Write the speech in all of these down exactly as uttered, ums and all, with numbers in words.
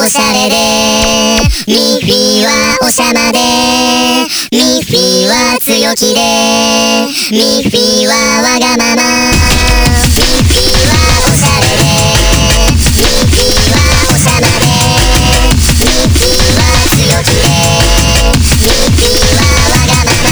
おしゃれで、ミッフィーはおしゃまで、ミッフィーは強気で、ミッフィーはわがまま。ミッフィーはおしゃれで、ミッフィーはおしゃまで、ミッフィーは強気で、ミッフィーはわがまま。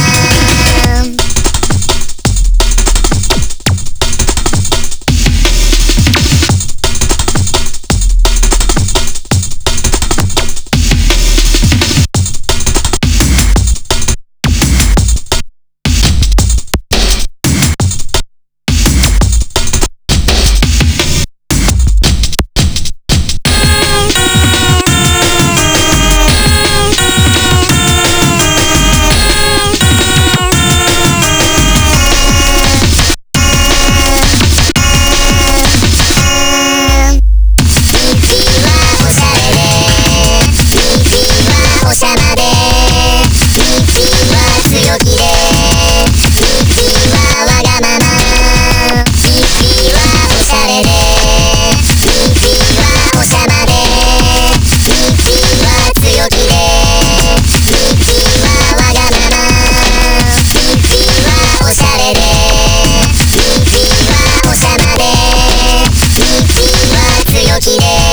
きれい